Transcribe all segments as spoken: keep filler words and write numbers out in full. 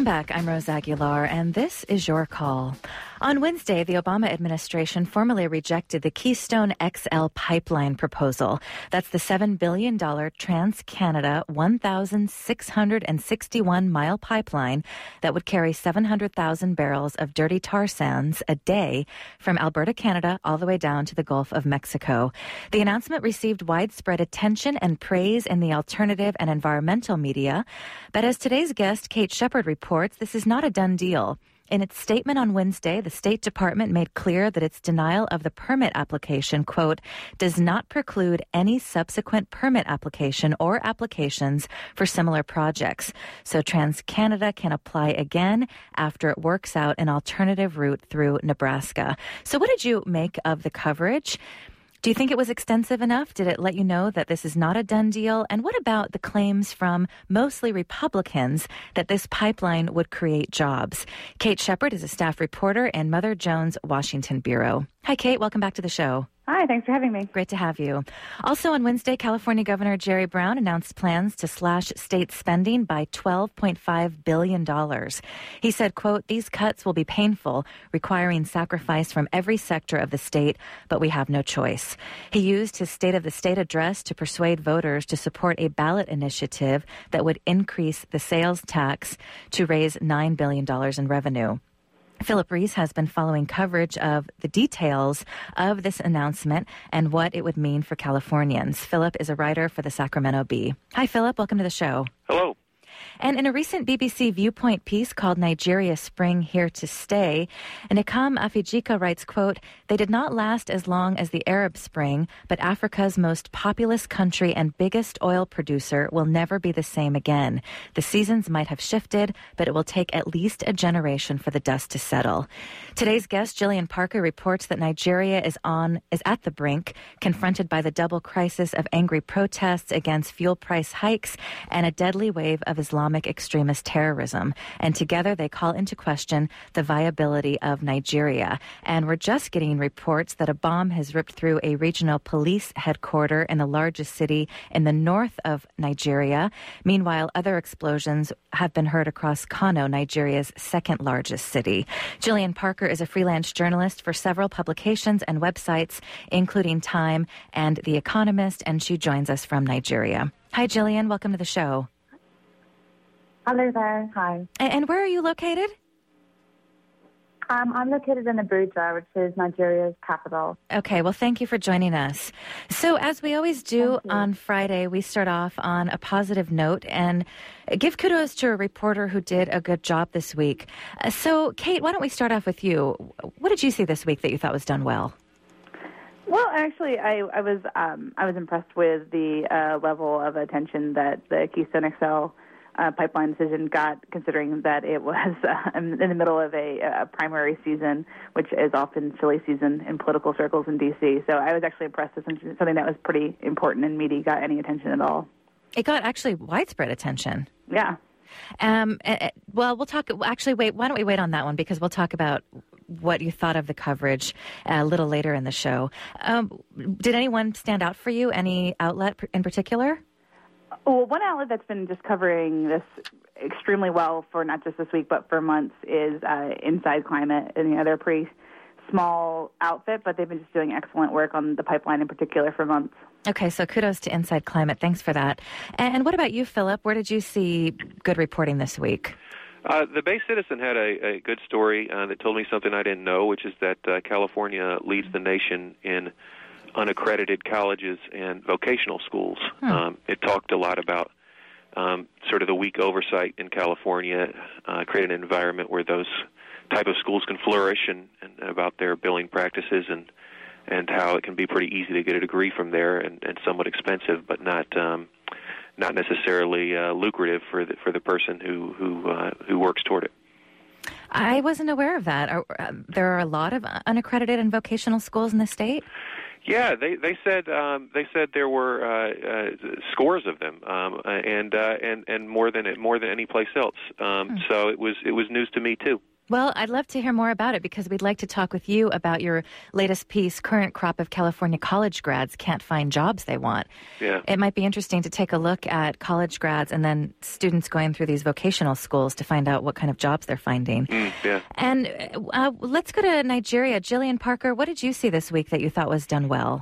back. I'm Rose Aguilar, and this is Your Call. On Wednesday, the Obama administration formally rejected the Keystone X L pipeline proposal. That's the seven billion dollars Trans-Canada one thousand six hundred sixty-one mile pipeline that would carry seven hundred thousand barrels of dirty tar sands a day from Alberta, Canada, all the way down to the Gulf of Mexico. The announcement received widespread attention and praise in the alternative and environmental media. But as today's guest, Kate Shepard, reports, this is not a done deal. In its statement on Wednesday, the State Department made clear that its denial of the permit application, quote, does not preclude any subsequent permit application or applications for similar projects. So TransCanada can apply again after it works out an alternative route through Nebraska. So what did you make of the coverage? Do you think it was extensive enough? Did it let you know that this is not a done deal? And what about the claims from mostly Republicans that this pipeline would create jobs? Kate Shepard is a staff reporter in Mother Jones Washington Bureau. Hi, Kate. Welcome back to the show. Hi, thanks for having me. Great to have you. Also on Wednesday, California Governor Jerry Brown announced plans to slash state spending by twelve point five billion dollars. He said, quote, these cuts will be painful, requiring sacrifice from every sector of the state, but we have no choice. He used his State of the State address to persuade voters to support a ballot initiative that would increase the sales tax to raise nine billion dollars in revenue. Philip Reese has been following coverage of the details of this announcement and what it would mean for Californians. Philip is a writer for the Sacramento Bee. Hi, Philip. Welcome to the show. Hello. And in a recent B B C Viewpoint piece called Nigeria Spring Here to Stay, Nikam Afijika writes, quote, they did not last as long as the Arab Spring, but Africa's most populous country and biggest oil producer will never be the same again. The seasons might have shifted, but it will take at least a generation for the dust to settle. Today's guest, Jillian Parker, reports that Nigeria is on is at the brink, confronted by the double crisis of angry protests against fuel price hikes and a deadly wave of Islamic extremist terrorism. And together they call into question the viability of Nigeria. And we're just getting reports that a bomb has ripped through a regional police headquarters in the largest city in the north of Nigeria. Meanwhile, other explosions have been heard across Kano, Nigeria's second largest city. Jillian Parker is a freelance journalist for several publications and websites, including Time and The Economist, and she joins us from Nigeria. Hi, Jillian. Welcome to the show. Hello there. Hi. And where are you located? Um, I'm located in Abuja, which is Nigeria's capital. Okay, well, thank you for joining us. So as we always do on Friday, we start off on a positive note and give kudos to a reporter who did a good job this week. Uh, so, Kate, why don't we start off with you? What did you see this week that you thought was done well? Well, actually, I, I was um, I was impressed with the uh, level of attention that the Keystone X L Uh, pipeline decision got, considering that it was uh, in the middle of a, a primary season, which is often silly season in political circles in D C. So I was actually impressed that something that was pretty important and meaty got any attention at all. It got actually widespread attention. Yeah. Um, uh, well, we'll talk. Actually, wait. Why don't we wait on that one, because we'll talk about what you thought of the coverage a little later in the show. Um, did anyone stand out for you? Any outlet in particular? Well, one outlet that's been just covering this extremely well for not just this week but for months is uh, Inside Climate. And, you know, they're a pretty small outfit, but they've been just doing excellent work on the pipeline in particular for months. Okay, so kudos to Inside Climate. Thanks for that. And what about you, Philip? Where did you see good reporting this week? Uh, the Bay Citizen had a, a good story uh, that told me something I didn't know, which is that uh, California leads the nation in unaccredited colleges and vocational schools. Hmm. Um, it talked a lot about um, sort of the weak oversight in California, uh, create an environment where those type of schools can flourish, and, and about their billing practices, and and how it can be pretty easy to get a degree from there, and, and somewhat expensive, but not um, not necessarily uh, lucrative for the for the person who who uh, who works toward it. I wasn't aware of that. Are, uh, there are a lot of unaccredited and vocational schools in the state. Yeah, they they said um, they said there were uh, uh, scores of them, um, and uh, and and more than more than any place else. Um, hmm. So it was it was news to me too. Well, I'd love to hear more about it because we'd like to talk with you about your latest piece, Current Crop of California College Grads Can't Find Jobs They Want. Yeah. It might be interesting to take a look at college grads and then students going through these vocational schools to find out what kind of jobs they're finding. Mm, yeah. And uh, let's go to Nigeria. Jillian Parker, what did you see this week that you thought was done well?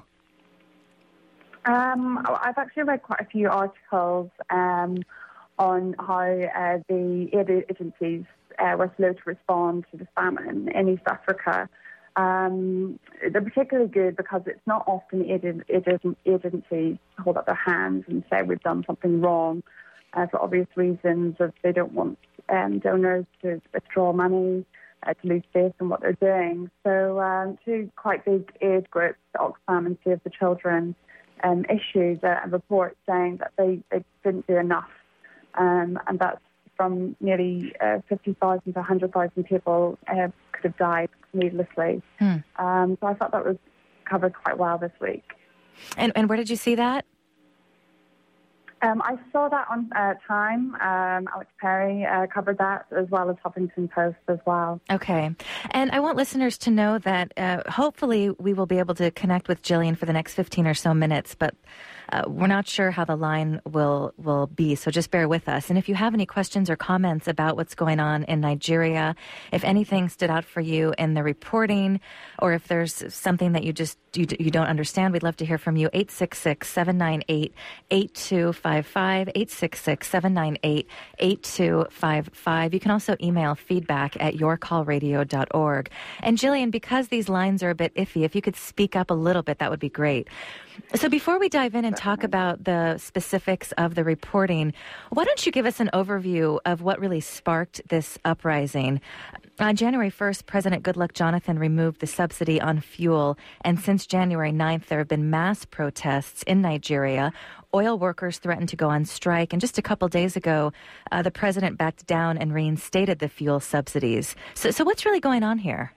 Um, I've actually read quite a few articles um, on how uh, the aid agencies uh, were slow to respond to the famine in East Africa. Um, they're particularly good because it's not often aid, aid agencies hold up their hands and say we've done something wrong uh, for obvious reasons, if they don't want um, donors to withdraw money, uh, to lose faith in what they're doing. So um, two quite big aid groups, Oxfam and Save the Children, um, issued a, a report saying that they, they didn't do enough, um, and that's from nearly uh, fifty thousand to one hundred thousand people uh, could have died needlessly. Hmm. Um, so I thought that was covered quite well this week. And, and where did you see that? Um, I saw that on uh, Time. Um, Alex Perry uh, covered that, as well as Huffington Post as well. Okay. And I want listeners to know that uh, hopefully we will be able to connect with Jillian for the next fifteen or so minutes, but uh, we're not sure how the line will, will be, so just bear with us. And if you have any questions or comments about what's going on in Nigeria, if anything stood out for you in the reporting, or if there's something that you just you, you don't understand, we'd love to hear from you. eight six six, seven nine eight, eight two five five, eight six six, seven nine eight, eight two five five. You can also email feedback at your call radio dot org. And Jillian, because these lines are a bit iffy, if you could speak up a little bit, that would be great. So before we dive in and talk about the specifics of the reporting, why don't you give us an overview of what really sparked this uprising? On January first, President Goodluck Jonathan removed the subsidy on fuel, and since January ninth, there have been mass protests in Nigeria. Oil workers threatened to go on strike, and just a couple days ago, uh, the president backed down and reinstated the fuel subsidies. So, so what's really going on here?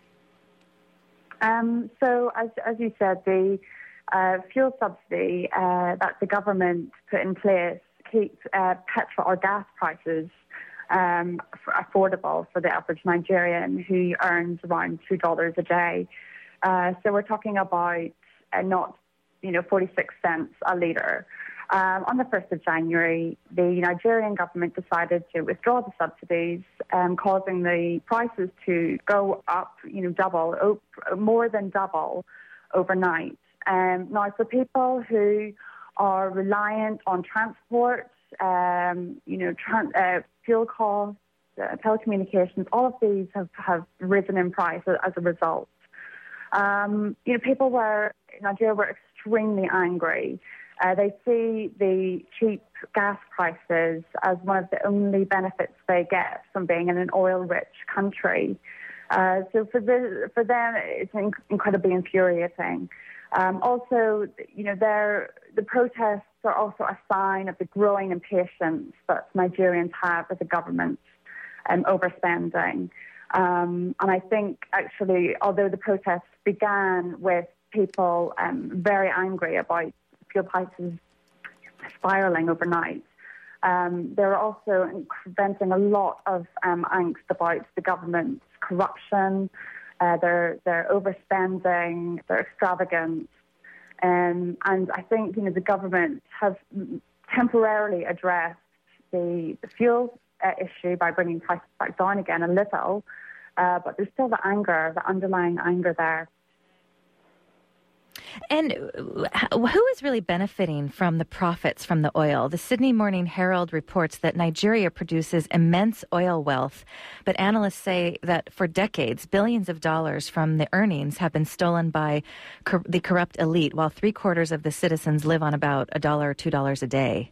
Um, so, as, as you said, the uh, fuel subsidy uh, that the government put in place keeps uh, petrol or gas prices um, affordable for the average Nigerian who earns around two dollars a day. Uh, so we're talking about uh, not, you know, forty-six cents a litre. Um, on the first of January, the Nigerian government decided to withdraw the subsidies, um, causing the prices to go up, you know, double, op- more than double overnight. Um, now, for people who are reliant on transport, um, you know, tran- uh, fuel costs, uh, telecommunications, all of these have, have risen in price as a result. Um, you know, people were, in Nigeria were extremely angry. Uh, they see the cheap gas prices as one of the only benefits they get from being in an oil-rich country. Uh, so for, the, for them, it's inc- incredibly infuriating. Um, also, you know, the protests are also a sign of the growing impatience that Nigerians have with the government um, overspending. Um, and I think, actually, although the protests began with people um, very angry about fuel prices spiraling overnight, um, they're also venting a lot of um, angst about the government's corruption, uh, their their overspending, their extravagance, um, and I think, you know, the government has temporarily addressed the, the fuel uh, issue by bringing prices back down again a little, uh, but there's still the anger, the underlying anger there. And who is really benefiting from the profits from the oil? The Sydney Morning Herald reports that Nigeria produces immense oil wealth, but analysts say that for decades, billions of dollars from the earnings have been stolen by cor- the corrupt elite, while three quarters of the citizens live on about a dollar or two dollars a day.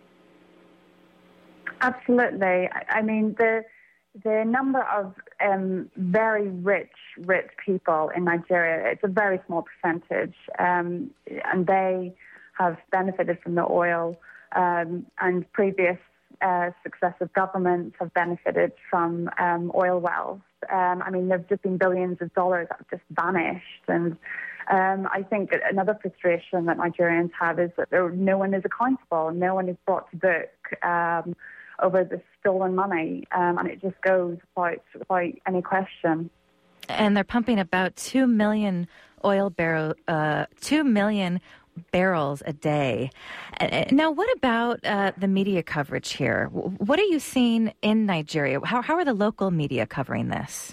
Absolutely. I mean, the the number of um, very rich, rich people in Nigeria, it's a very small percentage, um, and they have benefited from the oil, um, and previous uh, successive governments have benefited from um, oil wealth. Um, I mean, there have just been billions of dollars that have just vanished, and um, I think another frustration that Nigerians have is that there, no one is accountable, no one is brought to book. Um, over the stolen money, um, and it just goes without, without any question. And they're pumping about two million oil barrel, uh, two million barrels a day. Uh, now, what about uh, the media coverage here? What are you seeing in Nigeria? How how are the local media covering this?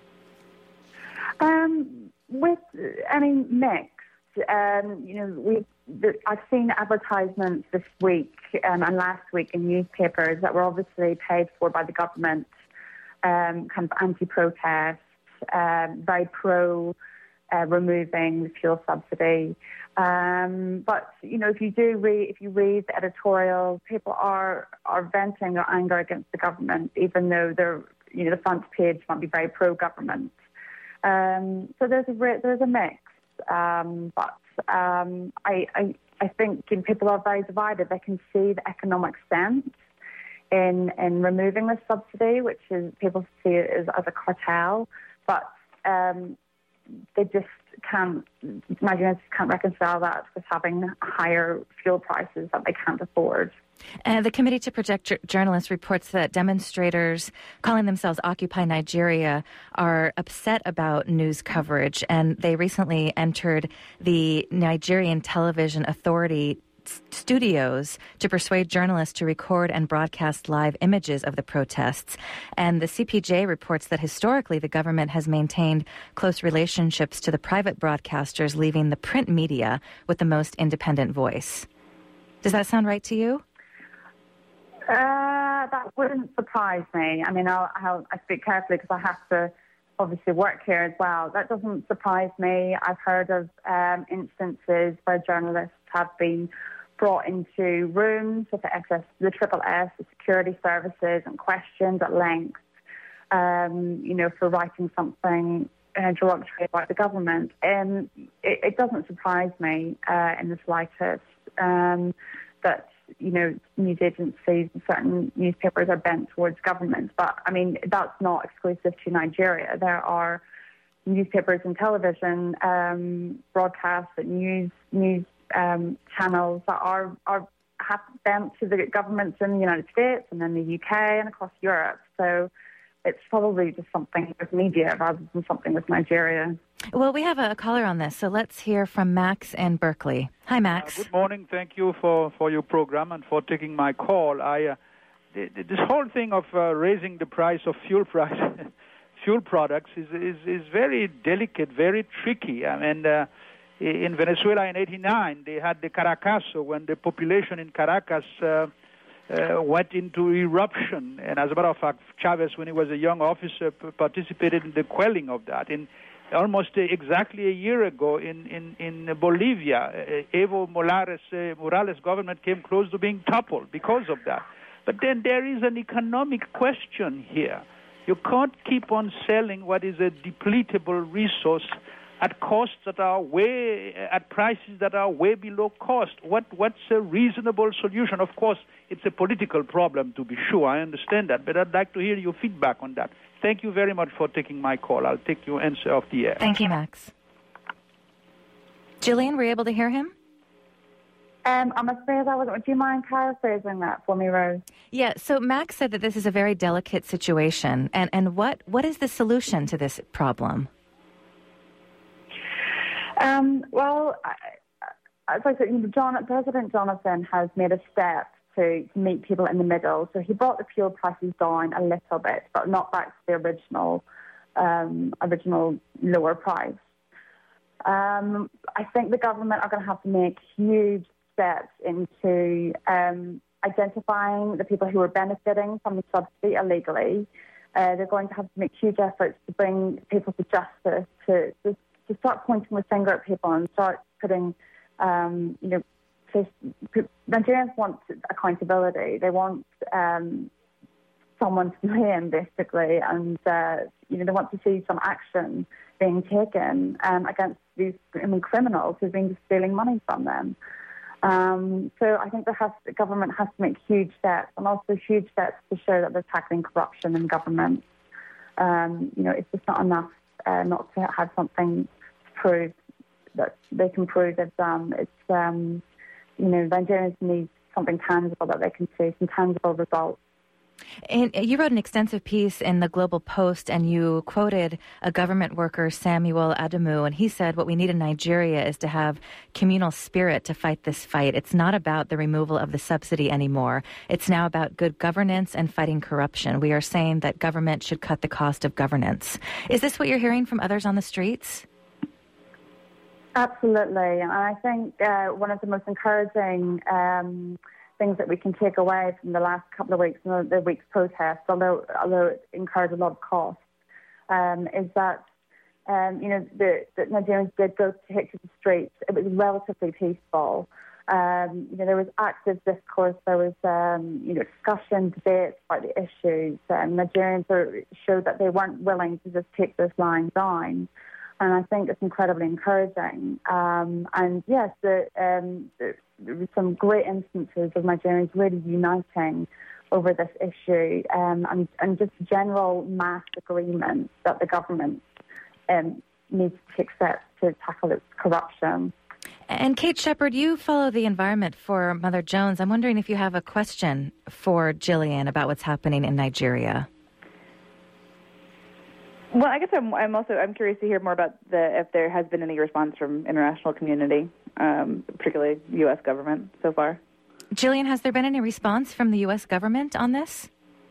Um, with, I mean, mixed. Um, you know, we. I've seen advertisements this week um, and last week in newspapers that were obviously paid for by the government, um, kind of anti-protest, um, very pro uh, removing the fuel subsidy. Um, but you know, if you do read, if you read the editorials, people are are venting their anger against the government, even though they're, you know, the front page might be very pro-government. Um, so there's a there's a mix, um, but. Um, I, I, I think people are very divided. They can see the economic sense in in removing this subsidy, which is people see it as, as a cartel, but um, they just can't. Nigerians can't reconcile that with having higher fuel prices that they can't afford. Uh, the Committee to Protect J- Journalists reports that demonstrators calling themselves Occupy Nigeria are upset about news coverage, and they recently entered the Nigerian Television Authority studios to persuade journalists to record and broadcast live images of the protests. And the C P J reports that historically the government has maintained close relationships to the private broadcasters, leaving the print media with the most independent voice. Does that sound right to you? Uh, that wouldn't surprise me. I mean, I'll, I'll, I speak carefully because I have to obviously work here as well. That doesn't surprise me. I've heard of um, instances where journalists have been brought into rooms with the S S, the Triple S, the security services, and questioned at length, um, you know, for writing something uh, derogatory about the government. And it, it doesn't surprise me uh, in the slightest um, that, you know, news agencies and certain newspapers are bent towards government. But, I mean, that's not exclusive to Nigeria. There are newspapers and television um, broadcasts and news news um, channels that are, are have bent to the governments in the United States and in the U K and across Europe. So it's probably just something with media rather than something with Nigeria. Well, we have a caller on this, so let's hear from Max in Berkeley. Hi, Max. Uh, good morning. Thank you for, for your program and for taking my call. I uh, th- th- this whole thing of uh, raising the price of fuel price, fuel products is, is is very delicate, very tricky. I mean, uh, in Venezuela in eighty-nine, they had the Caracazo when the population in Caracas uh, uh, went into eruption. And as a matter of fact, Chavez, when he was a young officer, p- participated in the quelling of that. In Almost uh, exactly a year ago in, in, in Bolivia, uh, Evo Morales, uh, Morales' government came close to being toppled because of that. But then there is an economic question here. You can't keep on selling what is a depletable resource at costs that are way, at prices that are way below cost. What What's a reasonable solution? Of course, it's a political problem, to be sure. I understand that, but I'd like to hear your feedback on that. Thank you very much for taking my call. I'll take your answer off the air. Thank you, Max. Jillian, were you able to hear him? Um, I'm afraid I wasn't. Do you mind paraphrasing that for me, Rose? Yeah, so Max said that this is a very delicate situation. And, and what, what is the solution to this problem? Um, well, I, as I said, you know, John, President Jonathan has made a step to meet people in the middle. So he brought the fuel prices down a little bit, but not back to the original, um, original lower price. Um, I think the government are going to have to make huge steps into um, identifying the people who are benefiting from the subsidy illegally. Uh, they're going to have to make huge efforts to bring people to justice, to, to, to start pointing the finger at people and start putting, um, you know, Nigerians want accountability. They want um, someone to blame, basically, and uh, you know they want to see some action being taken um, against these I mean, criminals who've been stealing money from them. Um, so I think the, has, the government has to make huge steps, and also huge steps to show that they're tackling corruption in government. Um, you know, it's just not enough uh, not to have something to prove that they can prove they've done. It's um, You know, Nigerians need something tangible that they can see, some tangible results. And you wrote an extensive piece in the Global Post, and you quoted a government worker, Samuel Adamu, and he said, what we need in Nigeria is to have communal spirit to fight this fight. It's not about the removal of the subsidy anymore. It's now about good governance and fighting corruption. We are saying that government should cut the cost of governance. Is this what you're hearing from others on the streets? Absolutely. And I think uh, one of the most encouraging um, things that we can take away from the last couple of weeks and the, the week's protest, although although it incurred a lot of cost, um, is that um, you know the, the Nigerians did go to take to the streets. It was relatively peaceful. Um, you know, there was active discourse. There was um, you know discussion, debate about the issues. Um, Nigerians are, showed that they weren't willing to just take this line down. And I think it's incredibly encouraging. Um, and yes, the, um, the, there were some great instances of Nigerians really uniting over this issue, um, and, and just general mass agreement that the government um, needs to take steps to tackle its corruption. And Kate Shepard, you follow the environment for Mother Jones. I'm wondering if you have a question for Gillian about what's happening in Nigeria. Well, I guess I'm, I'm also I'm curious to hear more about the if there has been any response from international community, um, particularly U S government so far. Gillian, has there been any response from the U S government on this?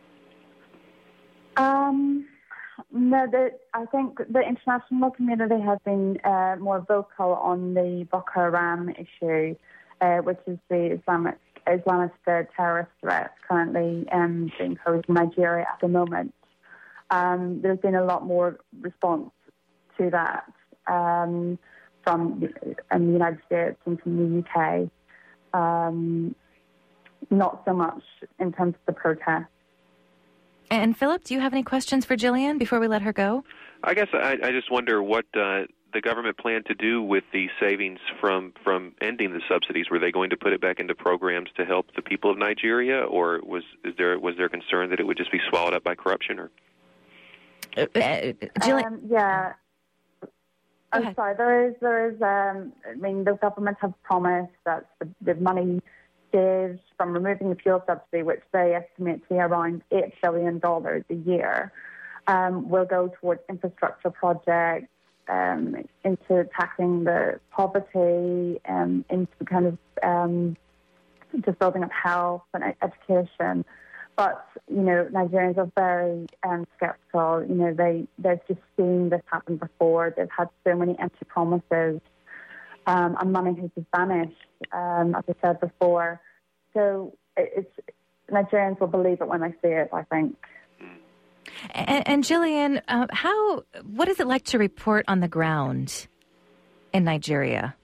Um, no, the, I think the international community has been uh, more vocal on the Boko Haram issue, uh, which is the Islamic Islamist uh, terrorist threat currently um, being posed in Nigeria at the moment. Um, there's been a lot more response to that um, from the, um, the United States and from the U K. Um, not so much in terms of the protest. And Philip, do you have any questions for Gillian before we let her go? I guess I, I just wonder what uh, the government planned to do with the savings from, from ending the subsidies. Were they going to put it back into programs to help the people of Nigeria, or was is there was there concern that it would just be swallowed up by corruption? Or Uh, uh, Gillian, um, yeah, I'm sorry. There is, there is. Um, I mean, the government has promised that the, the money saved from removing the fuel subsidy, which they estimate to be around eight billion dollars a year, um, will go towards infrastructure projects, um, into tackling the poverty, um, into kind of um, just building up health and education. But, you know, Nigerians are very um, sceptical. You know, they, they've just seen this happen before. They've had so many empty promises, um, and money has just vanished, um, as I said before. So it's Nigerians will believe it when they see it, I think. And, and Gillian, uh, how, what is it like to report on the ground in Nigeria?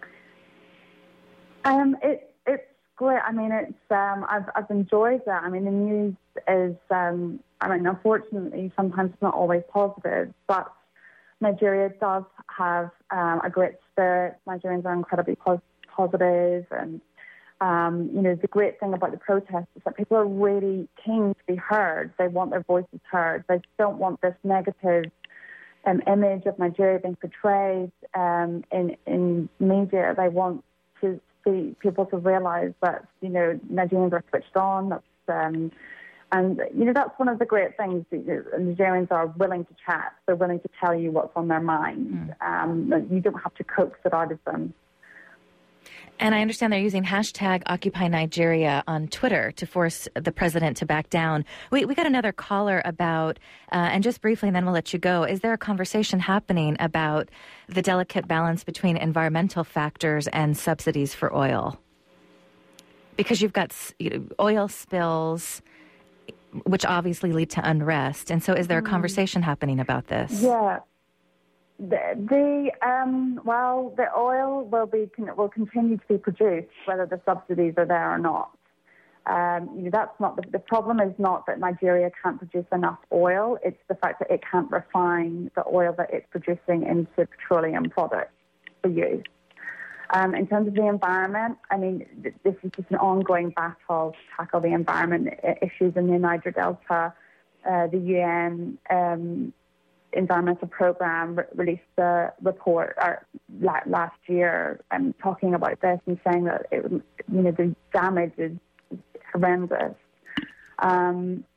Um, it, it's great. I mean, it's um, I've I've enjoyed that. I mean, the news is. Um, I mean, unfortunately, sometimes it's not always positive, but Nigeria does have um, a great spirit. Nigerians are incredibly pos- positive, and um, you know, the great thing about the protests is that people are really keen to be heard. They want their voices heard. They don't want this negative um, image of Nigeria being portrayed um, in in media. They want to see people to realise that, you know, Nigerians are switched on. That's, um, and, you know, that's one of the great things. Nigerians are willing to chat. They're willing to tell you what's on their mind. Mm. Um, you don't have to coax it out of them. And I understand they're using hashtag Occupy Nigeria on Twitter to force the president to back down. We we got another caller about, uh, and just briefly, and then we'll let you go. Is there a conversation happening about the delicate balance between environmental factors and subsidies for oil? Because you've got you know, oil spills, which obviously lead to unrest. And so is there a conversation happening about this? Yeah. The, the um, well, the oil will be will continue to be produced whether the subsidies are there or not. Um, you know, that's not the, the problem. Is not that Nigeria can't produce enough oil. It's the fact that it can't refine the oil that it's producing into petroleum products for use. Um, in terms of the environment, I mean, th- this is just an ongoing battle to tackle the environment issues in the Niger Delta. Uh, the U N. Um, Environmental Program re- released a report or, la- last year um, talking about this and saying that it, you know the damage is horrendous. Um,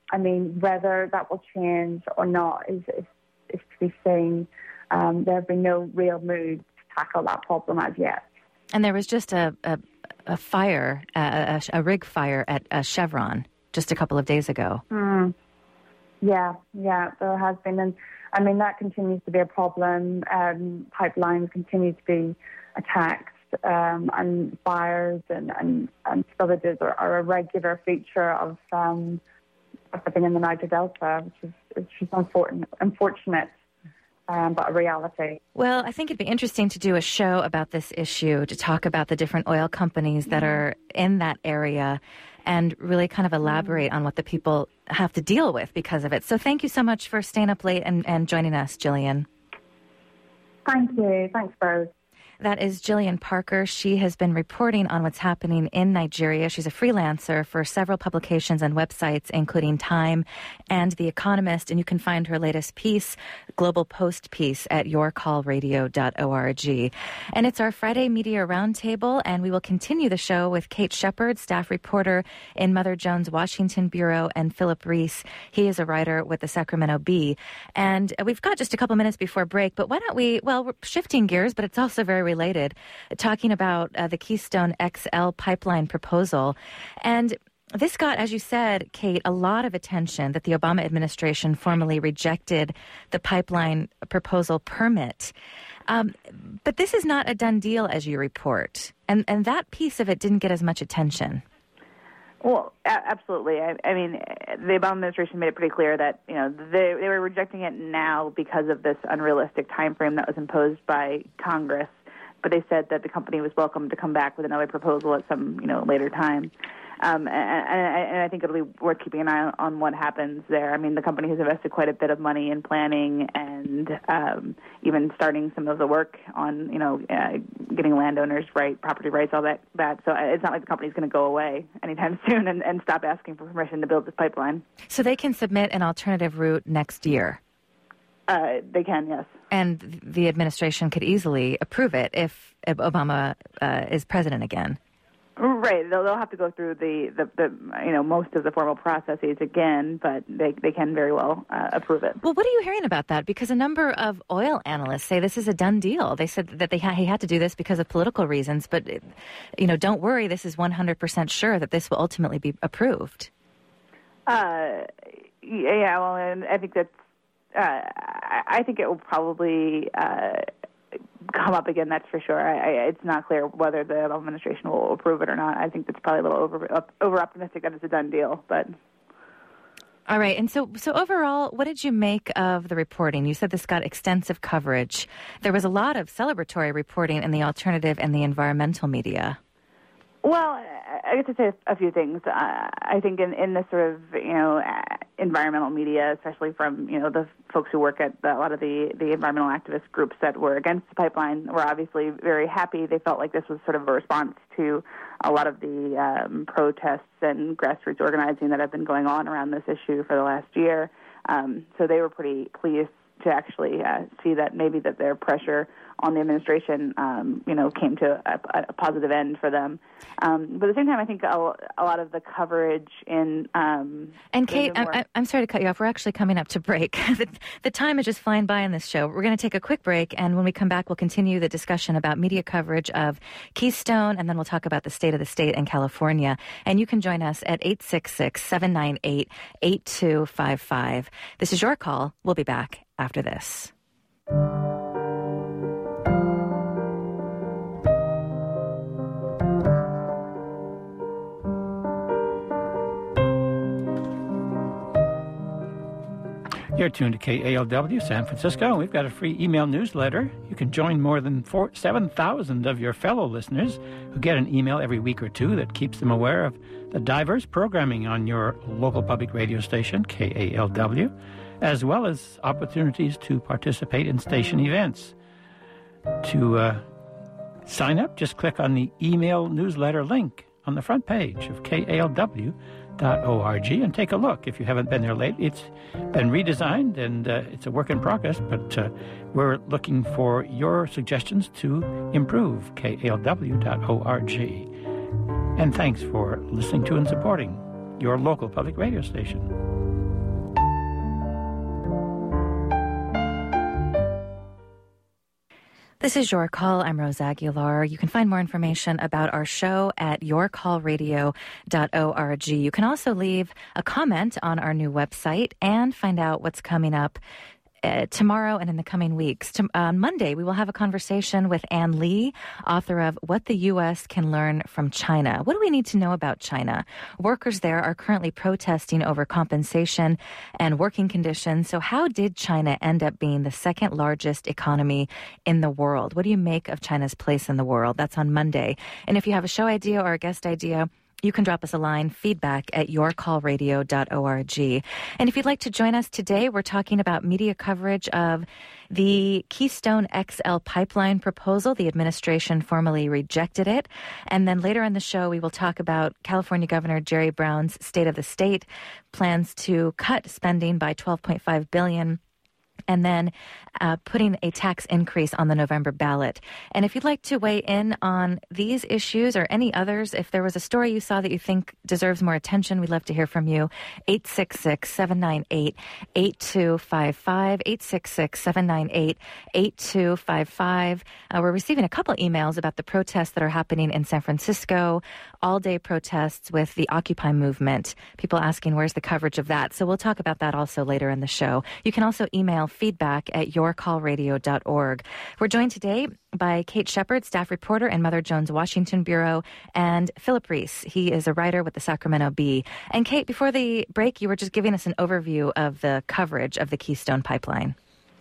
I mean, whether that will change or not is, is, is to be seen. Um, there have been no real moves to tackle that problem as yet. And there was just a, a, a fire, a, a, a rig fire at uh, Chevron just a couple of days ago. Mm. Yeah, yeah, there has been. And I mean, that continues to be a problem. Um, pipelines continue to be attacked, um, and fires and, and, and spillages are, are a regular feature of um, living in the Niger Delta, which is, which is unfortunate, unfortunate um, but a reality. Well, I think it'd be interesting to do a show about this issue, to talk about the different oil companies that mm-hmm. are in that area and really kind of elaborate on what the people have to deal with because of it. So thank you so much for staying up late and, and joining us, Gillian. Thank you. Thanks, Rose. That is Gillian Parker. She has been reporting on what's happening in Nigeria. She's a freelancer for several publications and websites, including Time and The Economist. And you can find her latest piece, Global Post piece, at your call radio dot org. And it's our Friday Media Roundtable, and we will continue the show with Kate Shepard, staff reporter in Mother Jones Washington Bureau, and Philip Reese. He is a writer with the Sacramento Bee. And we've got just a couple minutes before break, but why don't we, well, we're shifting gears, but it's also very related, talking about uh, the Keystone X L pipeline proposal. And this got, as you said, Kate, a lot of attention that the Obama administration formally rejected the pipeline proposal permit. Um, but this is not a done deal, as you report. And, and that piece of it didn't get as much attention. Well, a- absolutely. I, I mean, the Obama administration made it pretty clear that, you know, they, they were rejecting it now because of this unrealistic time frame that was imposed by Congress. But they said that the company was welcome to come back with another proposal at some, you know, later time. Um, and, and I think it'll be worth keeping an eye on what happens there. I mean, the company has invested quite a bit of money in planning and um, even starting some of the work on, you know, uh, getting landowners right, property rights, all that. that. So it's not like the company's going to go away anytime soon and, and stop asking for permission to build this pipeline. So they can submit an alternative route next year? Uh, they can, yes. And the administration could easily approve it if Obama uh, is president again. Right. They'll, they'll have to go through the, the, the, you know, most of the formal processes again, but they, they can very well uh, approve it. Well, what are you hearing about that? Because a number of oil analysts say this is a done deal. They said that they ha- he had to do this because of political reasons, but, you know, don't worry, this is one hundred percent sure that this will ultimately be approved. Uh, yeah, well, and I think that's, Uh, I think it will probably uh, come up again, that's for sure. I, I, it's not clear whether the administration will approve it or not. I think that's probably a little over, over optimistic that it's a done deal. But all right. And so, so overall, what did you make of the reporting? You said this got extensive coverage. There was a lot of celebratory reporting in the alternative and the environmental media. Well, I get to say a few things. Uh, I think in, in this sort of, you know, environmental media, especially from, you know, the folks who work at the, a lot of the, the environmental activist groups that were against the pipeline were obviously very happy. They felt like this was sort of a response to a lot of the um, protests and grassroots organizing that have been going on around this issue for the last year. Um, so they were pretty pleased to actually uh, see that maybe that their pressure on the administration, um, you know, came to a, a positive end for them. Um, but at the same time, I think a, a lot of the coverage in... Um, and Kate, I, I'm sorry to cut you off. We're actually coming up to break. the, the time is just flying by in this show. We're going to take a quick break, and when we come back, we'll continue the discussion about media coverage of Keystone, and then we'll talk about the state of the state in California. And you can join us at eight six six, seven nine eight, eight two five five. This is Your Call. We'll be back after this. You're tuned to K A L W San Francisco. We've got a free email newsletter. You can join more than four, seven thousand of your fellow listeners who get an email every week or two that keeps them aware of the diverse programming on your local public radio station, K A L W, as well as opportunities to participate in station events. To uh, sign up, just click on the email newsletter link on the front page of K A L W dot org and take a look. If you haven't been there lately, it's been redesigned and uh, it's a work in progress, but uh, we're looking for your suggestions to improve K A L W dot org. And thanks for listening to and supporting your local public radio station. This is Your Call. I'm Rose Aguilar. You can find more information about our show at your call radio dot org. You can also leave a comment on our new website and find out what's coming up Uh, tomorrow and in the coming weeks. To, on Monday, we will have a conversation with Ann Lee, author of What the U S Can Learn from China. What do we need to know about China? Workers there are currently protesting over compensation and working conditions. So how did China end up being the second largest economy in the world? What do you make of China's place in the world? That's on Monday. And if you have a show idea or a guest idea, you can drop us a line, feedback at your call radio dot org. And if you'd like to join us today, we're talking about media coverage of the Keystone X L pipeline proposal. The administration formally rejected it. And then later in the show, we will talk about California Governor Jerry Brown's State of the State plans to cut spending by twelve point five billion dollars. And then uh, putting a tax increase on the November ballot. And if you'd like to weigh in on these issues or any others, if there was a story you saw that you think deserves more attention, we'd love to hear from you. eight six six, seven nine eight, eight two five five, eight six six, seven nine eight, eight two five five. Uh, we're receiving a couple emails about the protests that are happening in San Francisco, all-day protests with the Occupy movement. People asking, where's the coverage of that? So we'll talk about that also later in the show. You can also email feedback at your call radio dot org. We're joined today by Kate Shepard, staff reporter and Mother Jones Washington Bureau, and Philip Reese. He is a writer with the Sacramento Bee. And Kate, before the break, you were just giving us an overview of the coverage of the Keystone Pipeline.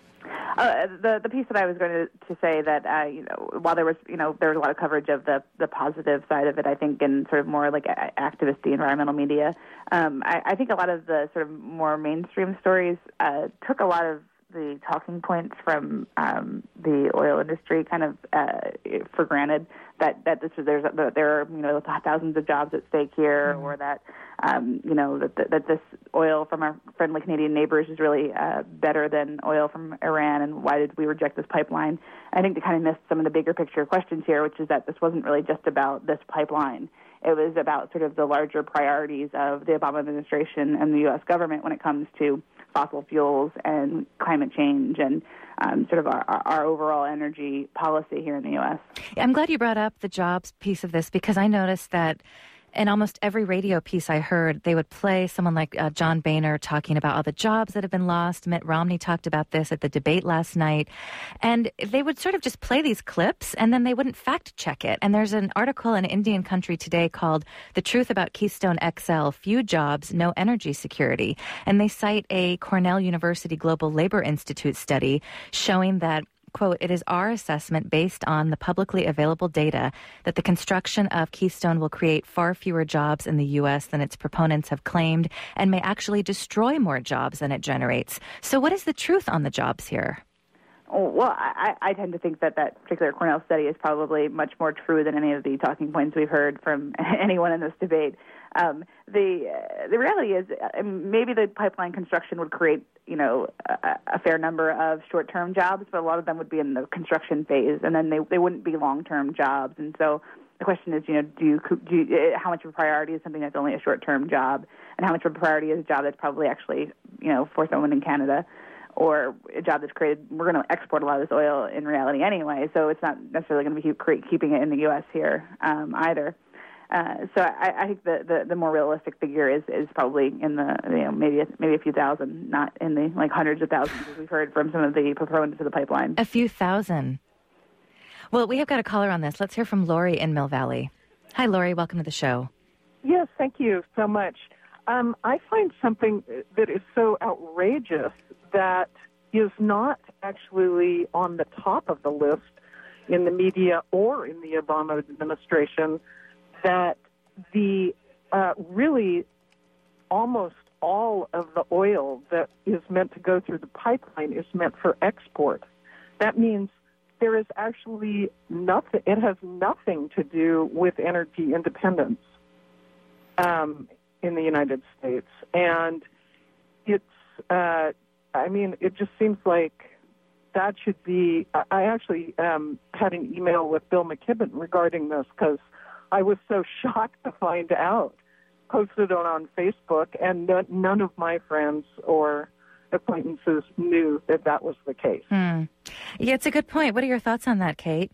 Uh, the the piece that I was going to, to say that uh, you know while there was you know there was a lot of coverage of the the positive side of it, I think in sort of more like activisty environmental media, um, I, I think a lot of the sort of more mainstream stories uh, took a lot of the talking points from um, the oil industry kind of uh, for granted that, that this is, there's that there are you know thousands of jobs at stake here, mm-hmm. or that um, you know that, that that this oil from our friendly Canadian neighbors is really uh, better than oil from Iran, and why did we reject this pipeline? I think they kind of missed some of the bigger picture questions here, which is that this wasn't really just about this pipeline. It was about sort of the larger priorities of the Obama administration and the U S government when it comes to fossil fuels and climate change and um, sort of our, our overall energy policy here in the U S. I'm glad you brought up the jobs piece of this, because I noticed that in almost every radio piece I heard, they would play someone like uh, John Boehner talking about all the jobs that have been lost. Mitt Romney talked about this at the debate last night. And they would sort of just play these clips, and then they wouldn't fact check it. And there's an article in Indian Country today called The Truth About Keystone X L, Few Jobs, No Energy Security. And they cite a Cornell University Global Labor Institute study showing that, quote, it is our assessment based on the publicly available data that the construction of Keystone will create far fewer jobs in the U S than its proponents have claimed, and may actually destroy more jobs than it generates. So what is the truth on the jobs here? Oh, well, I, I tend to think that that particular Cornell study is probably much more true than any of the talking points we've heard from anyone in this debate. Um, the uh, the reality is uh, maybe the pipeline construction would create, you know, a, a fair number of short-term jobs, but a lot of them would be in the construction phase, and then they they wouldn't be long-term jobs. And so the question is, you know, do you, do you, how much of a priority is something that's only a short-term job, and how much of a priority is a job that's probably actually, you know, for someone in Canada, or a job that's created, we're going to export a lot of this oil in reality anyway, so it's not necessarily going to be keep, keeping it in the U S here um, either. Uh, so I, I think the, the, the more realistic figure is, is probably in the, you know, maybe a, maybe a few thousand, not in the like hundreds of thousands as we've heard from some of the proponents of the pipeline. A few thousand. Well, we have got a caller on this. Let's hear from Lori in Mill Valley. Hi, Lori. Welcome to the show. Yes, thank you so much. Um, I find something that is so outrageous that is not actually on the top of the list in the media or in the Obama administration, that the uh, really almost all of the oil that is meant to go through the pipeline is meant for export. That means there is actually nothing, it has nothing to do with energy independence um, in the United States. And it's, uh, I mean, it just seems like that should be, I actually um, had an email with Bill McKibben regarding this because I was so shocked to find out, posted it on Facebook, and none of my friends or acquaintances knew that that was the case. Hmm. Yeah, it's a good point. What are your thoughts on that, Kate?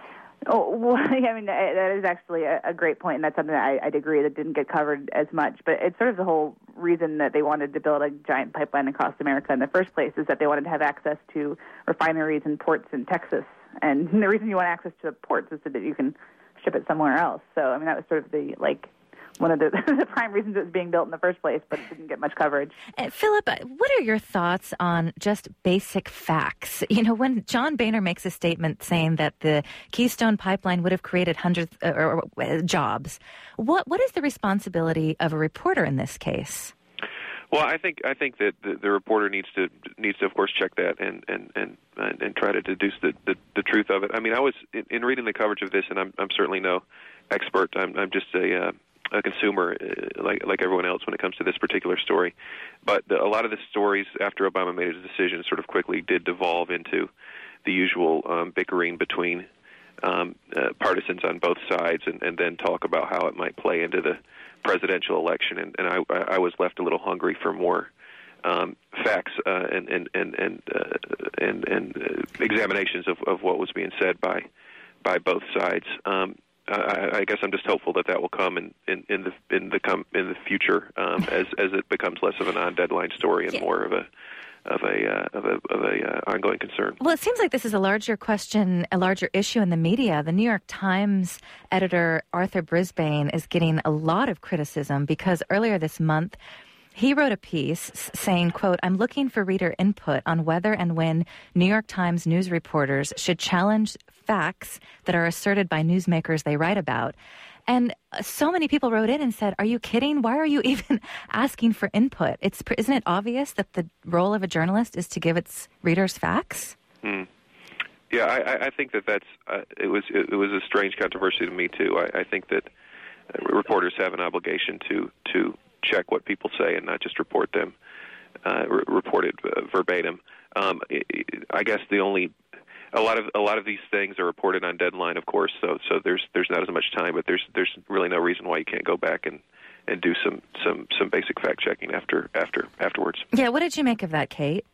Oh, well, I mean, that is actually a, a great point, and that's something that I, I'd agree that didn't get covered as much. But it's sort of the whole reason that they wanted to build a giant pipeline across America in the first place is that they wanted to have access to refineries and ports in Texas. And the reason you want access to the ports is so that you can ship it somewhere else. So, I mean, that was sort of the, like, one of the, the prime reasons it was being built in the first place, but it didn't get much coverage. Uh, Philip, what are your thoughts on just basic facts? You know, when John Boehner makes a statement saying that the Keystone Pipeline would have created hundreds of or, or, jobs, what what is the responsibility of a reporter in this case? Well, I think I think that the, the reporter needs to needs to, of course, check that and and and, and try to deduce the, the, the truth of it. I mean, I was in, in reading the coverage of this, and I'm I'm certainly no expert. I'm I'm just a uh, a consumer uh, like like everyone else when it comes to this particular story. But the, a lot of the stories after Obama made his decision sort of quickly did devolve into the usual um, bickering between um, uh, partisans on both sides, and, and then talk about how it might play into the presidential election. And, and I, I was left a little hungry for more um, facts uh, and and and and, uh, and, and uh, examinations of, of what was being said by by both sides. Um, I, I guess I'm just hopeful that that will come in, in, in the in the come in the future um, as as it becomes less of a non-deadline story and yeah. more of a of a uh, of a of a uh, ongoing concern. Well, it seems like this is a larger question, a larger issue in the media. The New York Times editor Arthur Brisbane is getting a lot of criticism because earlier this month he wrote a piece saying, quote, "I'm looking for reader input on whether and when New York Times news reporters should challenge facts that are asserted by newsmakers they write about." And so many people wrote in and said, "Are you kidding? Why are you even asking for input? It's isn't it obvious that the role of a journalist is to give its readers facts?" Hmm. Yeah, I, I think that that's uh, it was it, it was a strange controversy to me too. I, I think that uh, reporters have an obligation to to check what people say and not just report them uh, re- report it uh, verbatim. Um, I guess the only A lot of a lot of these things are reported on deadline, of course. So so there's there's not as much time, but there's there's really no reason why you can't go back and, and do some, some, some basic fact checking after after afterwards. Yeah, what did you make of that, Kate?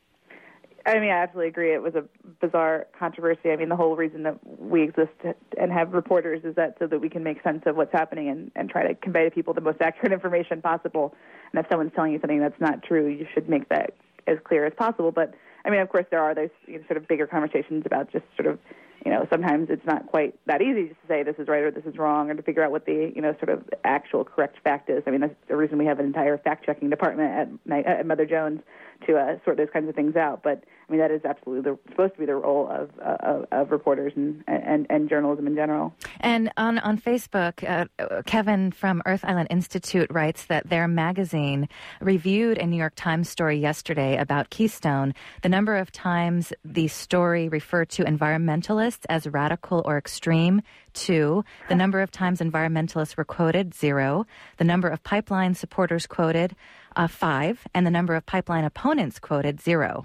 I mean, I absolutely agree. It was a bizarre controversy. I mean, the whole reason that we exist and have reporters is that so that we can make sense of what's happening and, and try to convey to people the most accurate information possible. And if someone's telling you something that's not true, you should make that as clear as possible. But I mean, of course, there are those you know, sort of bigger conversations about just sort of, you know, sometimes it's not quite that easy just to say this is right or this is wrong or to figure out what the, you know, sort of actual correct fact is. I mean, that's the reason we have an entire fact-checking department at, at Mother Jones to uh, sort those kinds of things out. But, I mean, that is absolutely the, supposed to be the role of, uh, of, of reporters and, and, and journalism in general. And on, on Facebook, uh, Kevin from Earth Island Institute writes that their magazine reviewed a New York Times story yesterday about Keystone. The number of times the story referred to environmentalists as radical or extreme, two. The number of times environmentalists were quoted, zero. The number of pipeline supporters quoted, uh, five. And the number of pipeline opponents quoted, zero.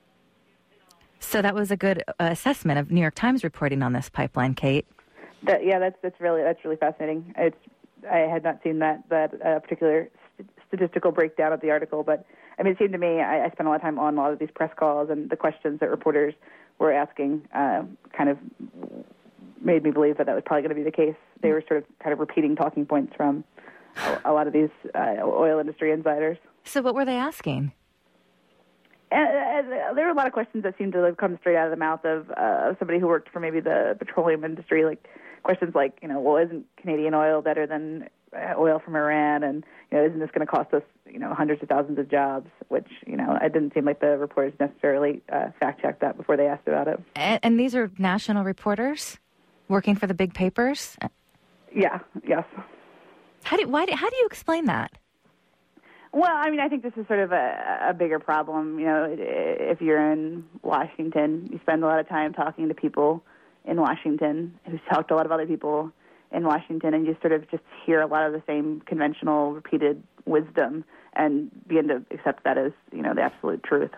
So that was a good uh, assessment of New York Times reporting on this pipeline, Kate. That, yeah, that's that's really that's really fascinating. It's I had not seen that that uh, particular st- statistical breakdown of the article, but I mean, it seemed to me I, I spent a lot of time on a lot of these press calls, and the questions that reporters were asking uh, kind of made me believe that that was probably going to be the case. They were sort of kind of repeating talking points from a, a lot of these uh, oil industry insiders. So what were they asking? And, uh, there were a lot of questions that seemed to have come straight out of the mouth of uh, somebody who worked for maybe the petroleum industry, like questions like, you know, well, isn't Canadian oil better than uh, oil from Iran? And, you know, isn't this going to cost us, you know, hundreds of thousands of jobs? Which, you know, it didn't seem like the reporters necessarily uh, fact-checked that before they asked about it. And, and these are national reporters working for the big papers? Yeah, yes. How do, why, how do you explain that? Well, I mean, I think this is sort of a, a bigger problem. You know, if you're in Washington, you spend a lot of time talking to people in Washington who talk to a lot of other people in Washington, and you sort of just hear a lot of the same conventional, repeated wisdom and begin to accept that as, you know, the absolute truth.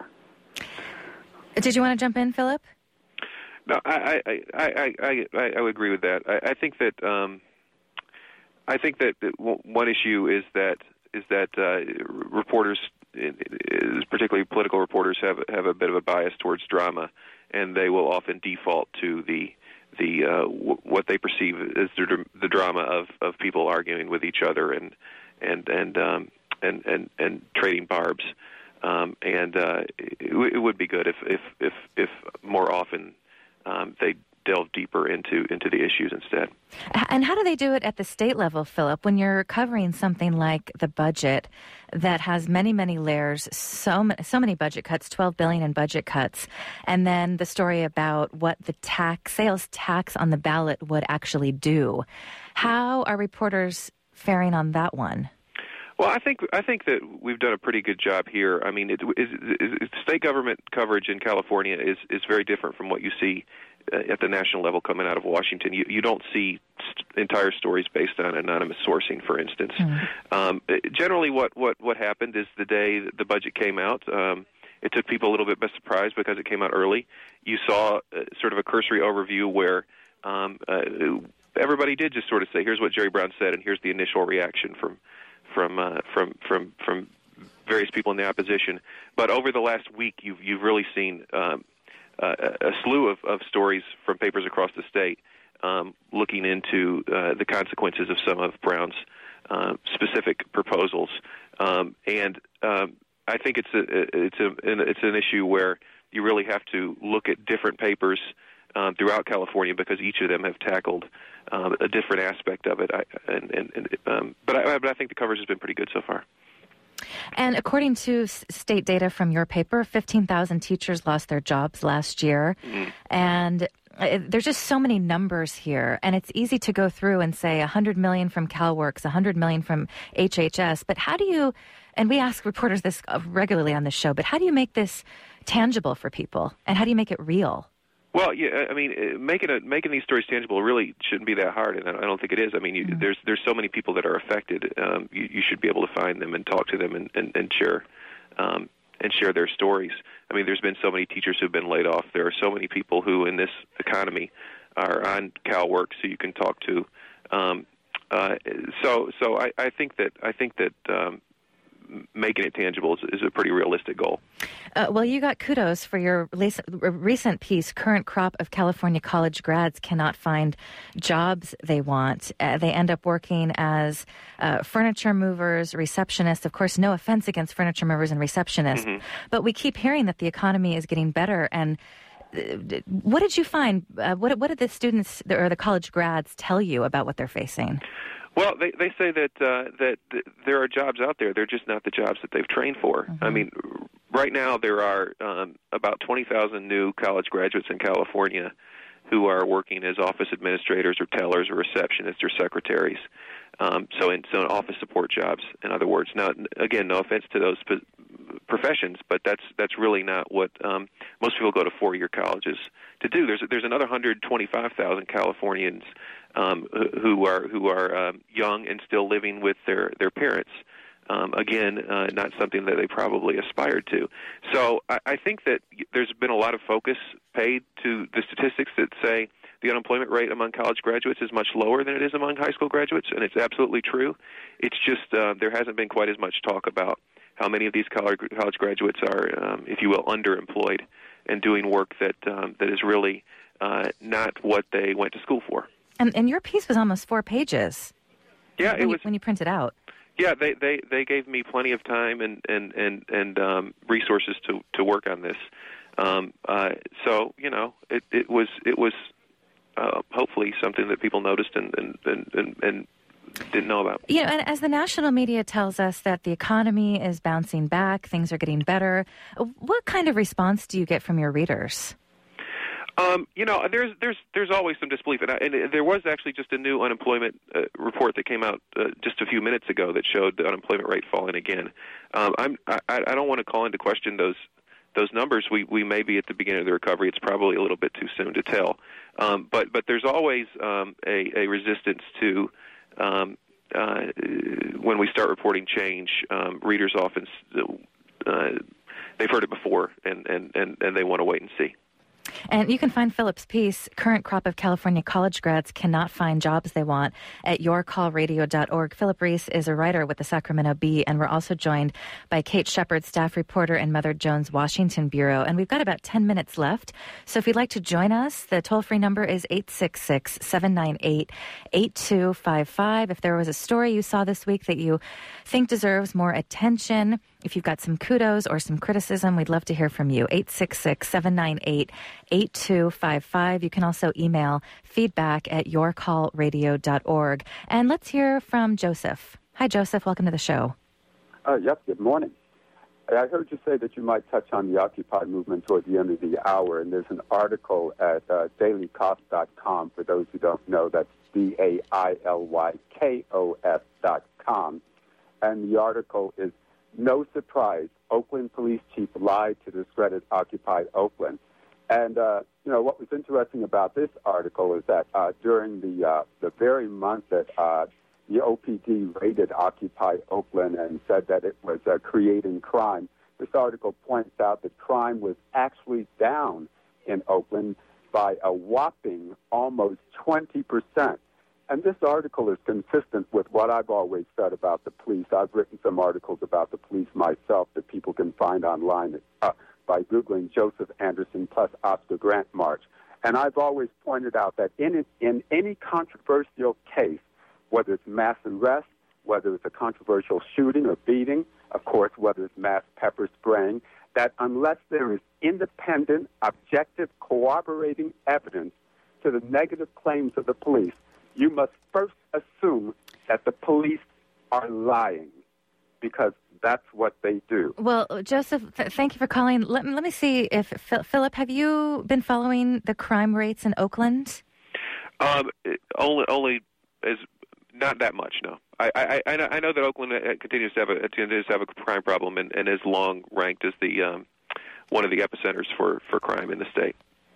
Did you want to jump in, Philip? No, I I, I, I, I, I would agree with that. I, I think that um, I think that one issue is that is that uh, reporters, particularly political reporters, have have a bit of a bias towards drama, and they will often default to the the uh, w- what they perceive as the, the drama of, of people arguing with each other and and and um, and, and and trading barbs. Um, and uh, it, w- it would be good if if if, if more often um, they delve deeper into into the issues instead. And how do they do it at the state level, Philip, when you're covering something like the budget that has many, many layers, so, so many budget cuts, twelve billion dollars in budget cuts, and then the story about what the tax, sales tax on the ballot would actually do? How are reporters faring on that one? Well, I think I think that we've done a pretty good job here. I mean, it, it, it, state government coverage in California is, is very different from what you see uh, at the national level coming out of Washington. You, you don't see st- entire stories based on anonymous sourcing, for instance. Mm-hmm. Um, generally, what, what, what happened is the day the budget came out, um, it took people a little bit by surprise because it came out early. You saw uh, sort of a cursory overview where um, uh, everybody did just sort of say, here's what Jerry Brown said, and here's the initial reaction from from uh, from from from various people in the opposition. But over the last week, you've you've really seen um, uh, a slew of, of stories from papers across the state um, looking into uh, the consequences of some of Brown's uh, specific proposals, um, and um, I think it's a it's a it's an issue where you really have to look at different papers um, throughout California because each of them have tackled Um, a different aspect of it, I, and, and, and um, but, I, but I think the coverage has been pretty good so far. And according to s- state data from your paper, fifteen thousand teachers lost their jobs last year, mm-hmm. and uh, there's just so many numbers here, and it's easy to go through and say one hundred million dollars from CalWORKs, one hundred million dollars from H H S, but how do you, and we ask reporters this regularly on this show, but how do you make this tangible for people, and how do you make it real? Well, yeah, I mean, making a, making these stories tangible really shouldn't be that hard, and I don't think it is. I mean, you, mm-hmm. there's there's so many people that are affected. Um, you, you should be able to find them and talk to them and and, and share um, and share their stories. I mean, there's been so many teachers who've been laid off. There are so many people who, in this economy, are on CalWORKs who you can talk to. Um, uh, so, so I, I think that I think that. Um, making it tangible is, is a pretty realistic goal. Uh, well, you got kudos for your recent piece, Current Crop of California College Grads Cannot Find Jobs They Want. Uh, they end up working as uh, furniture movers, receptionists. Of course, no offense against furniture movers and receptionists, mm-hmm. but we keep hearing that the economy is getting better. And uh, what did you find? Uh, what, what did the students or the college grads tell you about what they're facing? Well, they they say that uh, that th- there are jobs out there. They're just not the jobs that they've trained for. Mm-hmm. I mean, right now there are um, about twenty thousand new college graduates in California who are working as office administrators or tellers or receptionists or secretaries. Um, so, in so in office support jobs, in other words. Now, again, no offense to those po- professions, but that's that's really not what um, most people go to four-year colleges to do. There's there's another one hundred twenty-five thousand Californians um, who are who are um, young and still living with their their parents. Um, again, uh, not something that they probably aspired to. So I, I think that there's been a lot of focus paid to the statistics that say the unemployment rate among college graduates is much lower than it is among high school graduates, and it's absolutely true. It's just uh, there hasn't been quite as much talk about how many of these college graduates are, um, if you will, underemployed and doing work that um, that is really uh, not what they went to school for. And, and your piece was almost four pages. Yeah, when it you, was. When you print it out. Yeah, they, they, they gave me plenty of time and and and, and um, resources to, to work on this. Um, uh, so you know, it, it was it was uh, hopefully something that people noticed and and, and, and and didn't know about. You know, and as the national media tells us that the economy is bouncing back, things are getting better. What kind of response do you get from your readers? Um, you know, there's there's there's always some disbelief, and, I, and there was actually just a new unemployment uh, report that came out uh, just a few minutes ago that showed the unemployment rate falling again. Um, I'm I, I don't want to call into question those those numbers. We we may be at the beginning of the recovery. It's probably a little bit too soon to tell. Um, but but there's always um, a, a resistance to um, uh, when we start reporting change. Um, readers often uh, they've heard it before, and, and, and, and they want to wait and see. And you can find Philip's piece, Current Crop of California College Grads Cannot Find Jobs They Want, at your call radio dot org. Philip Reese is a writer with the Sacramento Bee, and we're also joined by Kate Shepard, staff reporter in Mother Jones Washington Bureau. And we've got about ten minutes left, so if you'd like to join us, the toll-free number is eight six six, seven nine eight, eight two five five. If there was a story you saw this week that you think deserves more attention, if you've got some kudos or some criticism, we'd love to hear from you. eight six six, seven nine eight, eight two five five. You can also email feedback at your call radio dot org. And let's hear from Joseph. Hi, Joseph. Welcome to the show. Uh, yes, good morning. I heard you say that you might touch on the Occupy movement toward the end of the hour, and there's an article at uh, daily kos dot com. For those who don't know, that's D A I L Y K O S dot com. And the article is, "No surprise, Oakland police chief lied to discredit Occupy Oakland." And, uh, you know, what was interesting about this article is that uh, during the uh, the very month that uh, the O P D raided Occupy Oakland and said that it was uh, creating crime, this article points out that crime was actually down in Oakland by a whopping almost twenty percent. And this article is consistent with what I've always said about the police. I've written some articles about the police myself that people can find online uh, by Googling Joseph Anderson plus Oscar Grant March. And I've always pointed out that in, in any controversial case, whether it's mass arrest, whether it's a controversial shooting or beating, of course, whether it's mass pepper spraying, that unless there is independent, objective, corroborating evidence to the negative claims of the police, you must first assume that the police are lying, because that's what they do. Well, Joseph, th- thank you for calling. Let, let me see if, Phil, Philip, have you been following the crime rates in Oakland? Um, only, only as not that much. No, I, I, I, know, I know that Oakland continues to have a continues to have a crime problem, and, and is long ranked as the um, one of the epicenters for, for crime in the state.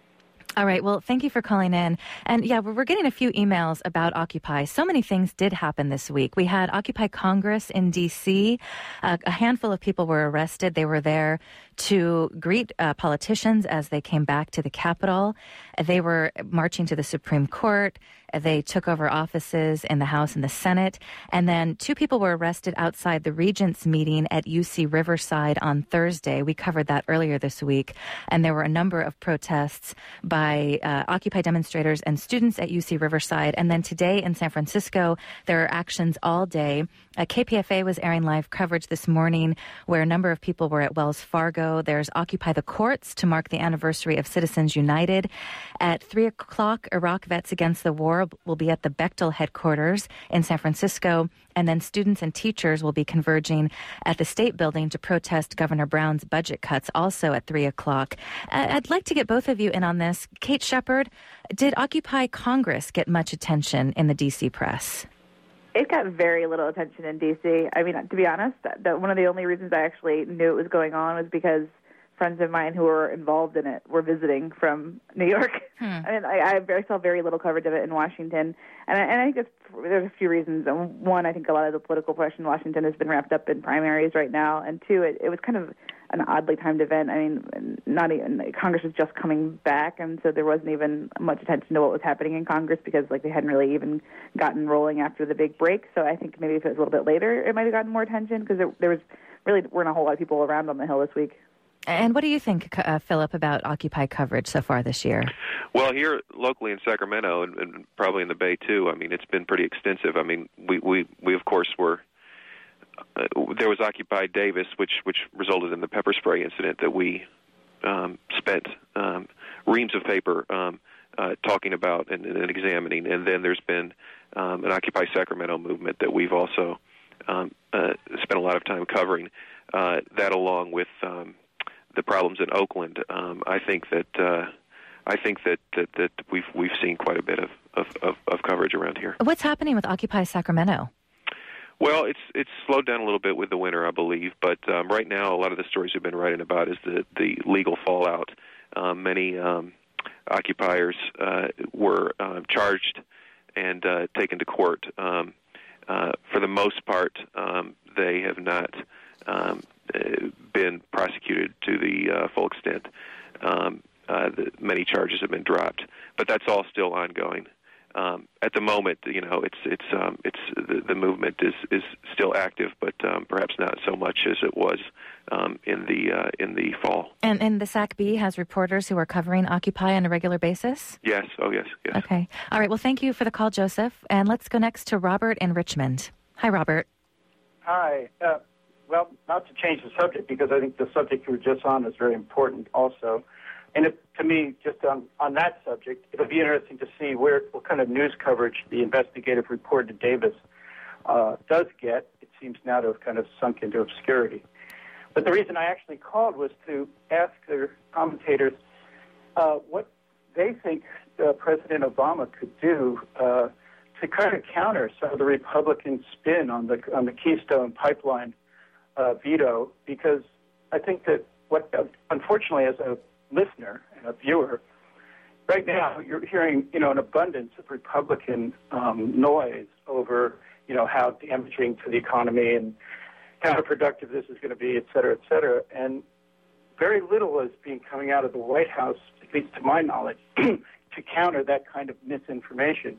All right. Well, thank you for calling in. And yeah, we're getting a few emails about Occupy. So many things did happen this week. We had Occupy Congress in D C. Uh, a handful of people were arrested. They were there to greet uh, politicians as they came back to the Capitol. They were marching to the Supreme Court. They took over offices in the House and the Senate. And then two people were arrested outside the Regents meeting at U C Riverside on Thursday. We covered that earlier this week. And there were a number of protests by uh, Occupy demonstrators and students at U C Riverside. And then today in San Francisco, there are actions all day. Uh, K P F A was airing live coverage this morning where a number of people were at Wells Fargo. There's Occupy the Courts to mark the anniversary of Citizens United. At three o'clock, Iraq Vets Against the War will be at the Bechtel headquarters in San Francisco. And then students and teachers will be converging at the State Building to protest Governor Brown's budget cuts, also at three o'clock. Uh, I'd like to get both of you in on this. Kate Shepard, did Occupy Congress get much attention in the D C press? It got very little attention in D C. I mean, to be honest, that, that one of the only reasons I actually knew it was going on was because friends of mine who were involved in it were visiting from New York. Hmm. I mean, I, I saw very little coverage of it in Washington, and I, and I think that's, there's a few reasons. One, I think a lot of the political pressure in Washington has been wrapped up in primaries right now, and two, it, it was kind of an oddly timed event. I mean, not even Congress was just coming back, and so there wasn't even much attention to what was happening in Congress because, like, they hadn't really even gotten rolling after the big break. So I think maybe if it was a little bit later, it might have gotten more attention because there, there was really weren't a whole lot of people around on the Hill this week. And what do you think, uh, Philip, about Occupy coverage so far this year? Well, here locally in Sacramento, and, and probably in the Bay too, I mean, it's been pretty extensive. I mean, we, we, we of course were, uh, there was Occupy Davis, which, which resulted in the pepper spray incident that we um, spent um, reams of paper um, uh, talking about and, and examining. And then there's been um, an Occupy Sacramento movement that we've also um, uh, spent a lot of time covering. Uh, that along with um, the problems in Oakland, um, I think that uh, I think that, that, that we've we've seen quite a bit of, of, of, of coverage around here. What's happening with Occupy Sacramento? Well, it's it's slowed down a little bit with the winter, I believe. But um, right now, a lot of the stories we've been writing about is the the legal fallout. Um, many um, occupiers uh, were uh, charged and uh, taken to court. Um, uh, for the most part, um, they have not Um, been prosecuted to the uh, full extent. Um, uh, the, many charges have been dropped. But that's all still ongoing. Um, at the moment, you know, it's it's um, it's the, the movement is, is still active, but um, perhaps not so much as it was um, in the uh, in the fall. And and the S A C B has reporters who are covering Occupy on a regular basis? Yes. Oh, yes. Yes. Okay. All right. Well, thank you for the call, Joseph. And let's go next to Robert in Richmond. Hi, Robert. Hi. Uh, well, not to change the subject, because I think the subject you were just on is very important also. And it, to me, just on, on that subject, it'll be interesting to see where what kind of news coverage the investigative report to Davis uh, does get. It seems now to have kind of sunk into obscurity. But the reason I actually called was to ask the commentators uh, what they think uh, President Obama could do uh, to kind of counter some of the Republican spin on the on the Keystone Pipeline uh, veto, because I think that what, uh, unfortunately, as a listener and a viewer, right now you're hearing, you know, an abundance of Republican um, noise over, you know, how damaging to the economy and counterproductive this is going to be, et cetera, et cetera. And very little is being coming out of the White House, at least to my knowledge, to counter that kind of misinformation.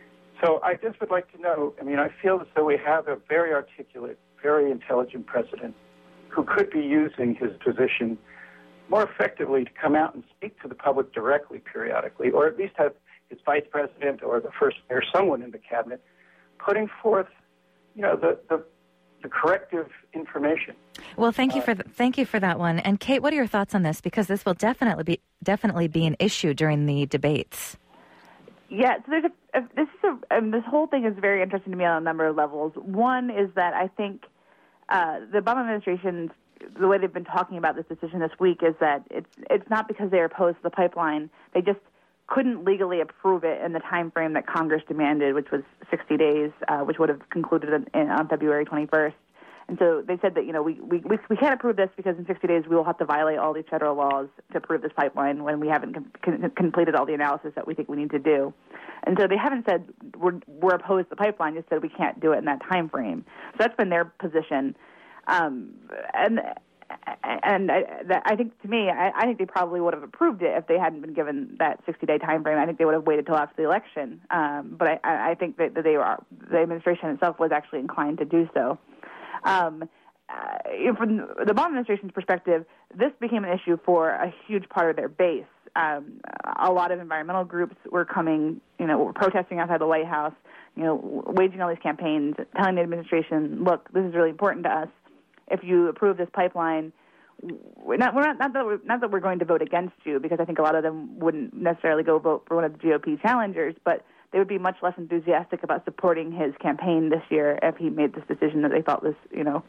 So I just would like to know, I mean, I feel as though we have a very articulate, very intelligent president who could be using his position more effectively to come out and speak to the public directly periodically, or at least have his vice president or the first or someone in the cabinet putting forth, you know, the, the, the corrective information. Well, thank you uh, for th- thank you for that one. And Kate, what are your thoughts on this? Because this will definitely be definitely be an issue during the debates. Yeah, so there's a, a this is a um, this whole thing is very interesting to me on a number of levels. One is that I think uh, the Obama administration's the way they've been talking about this decision this week is that it's it's not because they're opposed to the pipeline. They just couldn't legally approve it in the time frame that Congress demanded, which was sixty days, uh, which would have concluded in, in, on February twenty-first. And so they said that, you know, we, we, we, we can't approve this because in sixty days we will have to violate all these federal laws to approve this pipeline when we haven't com- com- completed all the analysis that we think we need to do. And so they haven't said we're, we're opposed to the pipeline, just said we can't do it in that time frame. So that's been their position. Um, and and I, that, I think, to me, I, I think they probably would have approved it if they hadn't been given that sixty-day time frame. I think they would have waited till after the election. Um, but I, I think that, that they were, the administration itself was actually inclined to do so. Um, uh, from the Obama administration's perspective, this became an issue for a huge part of their base. Um, a lot of environmental groups were coming, you know, were protesting outside the White House, you know, waging all these campaigns, telling the administration, look, this is really important to us. If you approve this pipeline, we're not, we're not, not, that we're, not that we're going to vote against you, because I think a lot of them wouldn't necessarily go vote for one of the G O P challengers, but they would be much less enthusiastic about supporting his campaign this year if he made this decision that they thought was, you know,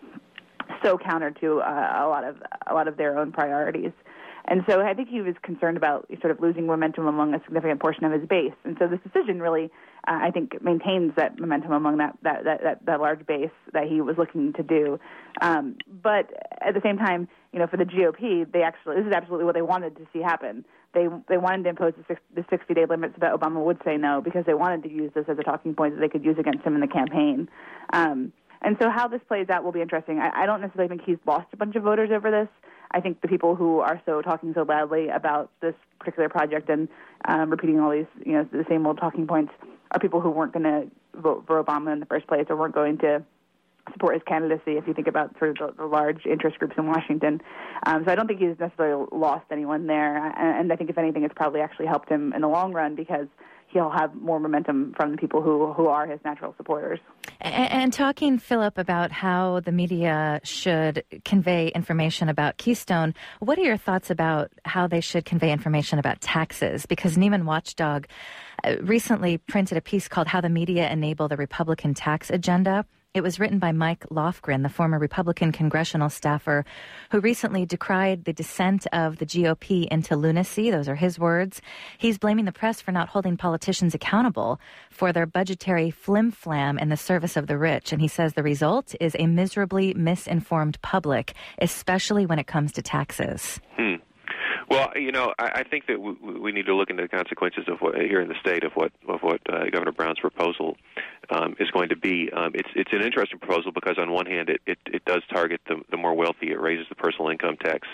so counter to uh, a lot of a lot of their own priorities. And so I think he was concerned about sort of losing momentum among a significant portion of his base. And so this decision really, uh, I think, maintains that momentum among that that, that, that that large base that he was looking to do. Um, but at the same time, you know, for the G O P, they actually this is absolutely what they wanted to see happen. They they wanted to impose the sixty-day limit so that Obama would say no, because they wanted to use this as a talking point that they could use against him in the campaign. Um, and so how this plays out will be interesting. I, I don't necessarily think he's lost a bunch of voters over this. I think the people who are so talking so loudly about this particular project and um, repeating all these, you know, the same old talking points are people who weren't going to vote for Obama in the first place or weren't going to support his candidacy, if you think about sort of the, the large interest groups in Washington. Um, so I don't think he's necessarily lost anyone there. And, and I think, if anything, it's probably actually helped him in the long run, because he'll have more momentum from the people who, who are his natural supporters. And, and talking, Philip, about how the media should convey information about Keystone, what are your thoughts about how they should convey information about taxes? Because Neiman Watchdog uh, recently printed a piece called How the Media Enable the Republican Tax Agenda. It was written by Mike Lofgren, the former Republican congressional staffer, who recently decried the descent of the G O P into lunacy. Those are his words. He's blaming the press for not holding politicians accountable for their budgetary flim-flam in the service of the rich. And he says the result is a miserably misinformed public, especially when it comes to taxes. Hmm. Well, you know, I, I think that w- we need to look into the consequences of what here in the state of what of what uh, Governor Brown's proposal um, is going to be. Um, it's it's an interesting proposal because on one hand, it, it, it does target the, the more wealthy. It raises the personal income tax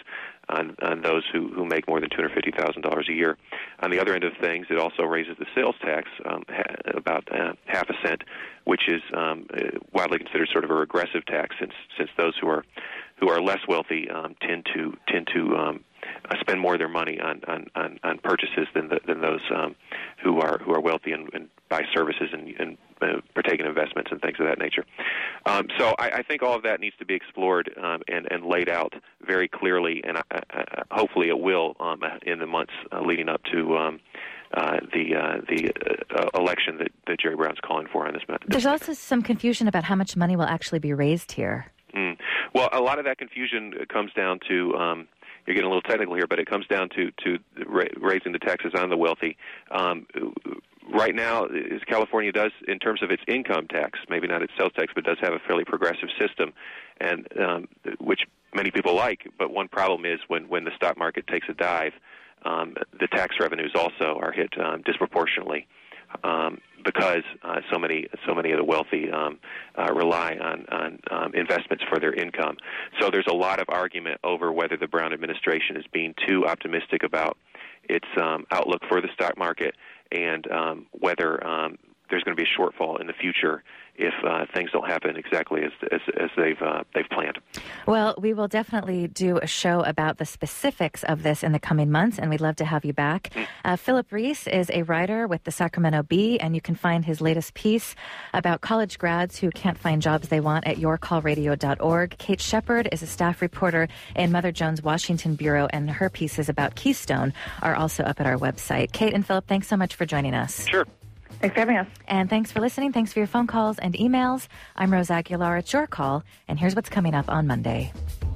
on, on those who, who make more than two hundred fifty thousand dollars a year. On the other end of things, it also raises the sales tax um, ha- about uh, half a cent, which is um, widely considered sort of a regressive tax, since since those who are who are less wealthy um, tend to tend to um, uh, spend more of their money on on, on, on purchases than the, than those um, who are who are wealthy and, and buy services and, and uh, partake in investments and things of that nature. Um, so I, I think all of that needs to be explored um, and, and laid out very clearly, and I, I, hopefully it will um, in the months uh, leading up to um, uh, the uh, the uh, election that, that Jerry Brown's calling for on this matter. There's also some confusion about how much money will actually be raised here. Mm. Well, a lot of that confusion comes down to, um, you're getting a little technical here, but it comes down to, to ra- raising the taxes on the wealthy. Um, right now, as California does, in terms of its income tax, maybe not its sales tax, but does have a fairly progressive system, and um, which many people like. But one problem is when, when the stock market takes a dive, um, the tax revenues also are hit um, disproportionately. Um, because uh, so many so many of the wealthy um, uh, rely on, on um, investments for their income. So there's a lot of argument over whether the Brown administration is being too optimistic about its um, outlook for the stock market, and um, whether um, there's going to be a shortfall in the future if uh, things don't happen exactly as as, as they've uh, they've planned. Well, we will definitely do a show about the specifics of this in the coming months, and we'd love to have you back. Mm. Uh, Philip Reese is a writer with the Sacramento Bee, and you can find his latest piece about college grads who can't find jobs they want at your call radio dot org. Kate Shepard is a staff reporter in Mother Jones Washington Bureau, and her pieces about Keystone are also up at our website. Kate and Philip, thanks so much for joining us. Sure. Thanks for having us. And thanks for listening. Thanks for your phone calls and emails. I'm Rose Aguilar. It's Your Call, and here's what's coming up on Monday.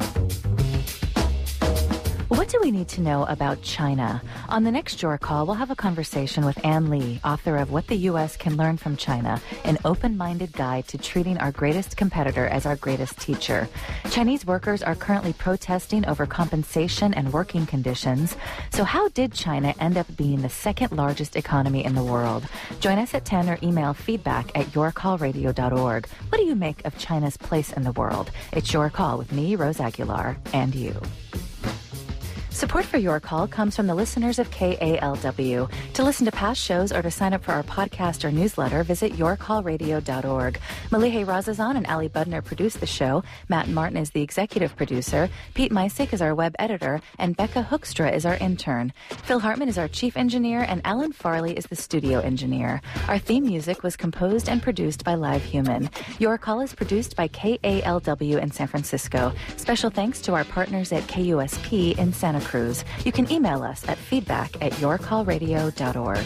What do we need to know about China? On the next Your Call, we'll have a conversation with Ann Lee, author of What the U S Can Learn from China, an open-minded guide to treating our greatest competitor as our greatest teacher. Chinese workers are currently protesting over compensation and working conditions. So how did China end up being the second largest economy in the world? Join us at ten or email feedback at your call radio dot org. What do you make of China's place in the world? It's Your Call with me, Rose Aguilar, and you. Support for Your Call comes from the listeners of K A L W. To listen to past shows or to sign up for our podcast or newsletter, visit your call radio dot org. Malihe Razazan and Ali Budner produce the show. Matt Martin is the executive producer. Pete Meisick is our web editor. And Becca Hookstra is our intern. Phil Hartman is our chief engineer. And Alan Farley is the studio engineer. Our theme music was composed and produced by Live Human. Your Call is produced by K A L W in San Francisco. Special thanks to our partners at K U S P in Santa Cruz. You can email us at feedback at your call radio dot org.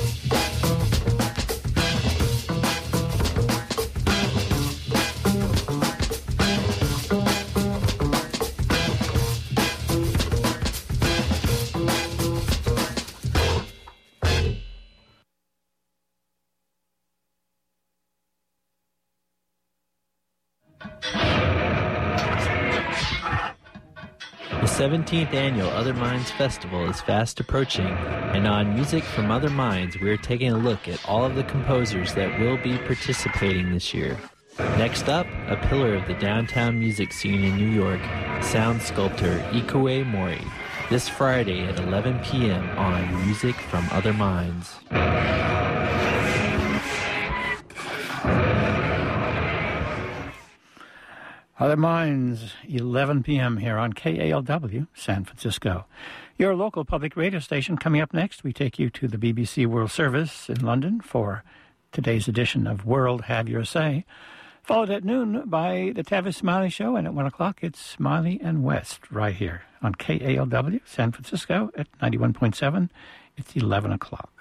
The seventeenth Annual Other Minds Festival is fast approaching, and on Music from Other Minds, we're taking a look at all of the composers that will be participating this year. Next up, a pillar of the downtown music scene in New York, sound sculptor Ikoue Mori, this Friday at eleven p.m. on Music from Other Minds. Other Minds, eleven p.m. here on K A L W, San Francisco. Your local public radio station. Coming up next, we take you to the B B C World Service in London for today's edition of World Have Your Say. Followed at noon by the Tavis Smiley Show, and at one o'clock, it's Smiley and West right here on K A L W, San Francisco at ninety-one point seven. It's eleven o'clock.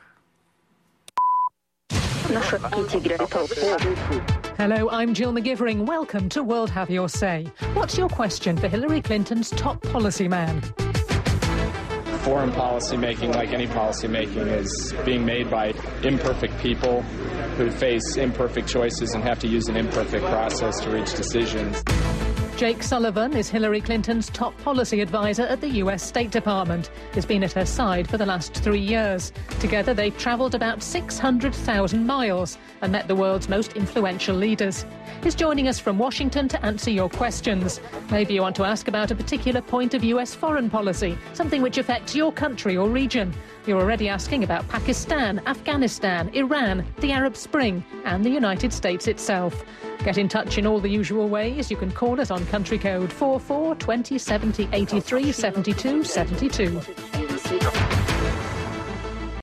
Hello, I'm Jill McGivering. Welcome to World Have Your Say. What's your question for Hillary Clinton's top policy man? Foreign policy making, like any policy making, is being made by imperfect people who face imperfect choices and have to use an imperfect process to reach decisions. Jake Sullivan is Hillary Clinton's top policy advisor at the U S State Department. He's been at her side for the last three years. Together, they've travelled about six hundred thousand miles and met the world's most influential leaders. He's joining us from Washington to answer your questions. Maybe you want to ask about a particular point of U S foreign policy, something which affects your country or region. You're already asking about Pakistan, Afghanistan, Iran, the Arab Spring and the United States itself. Get in touch in all the usual ways. You can call us on country code four four, twenty, seventy, eighty-three, seventy-two, seventy-two.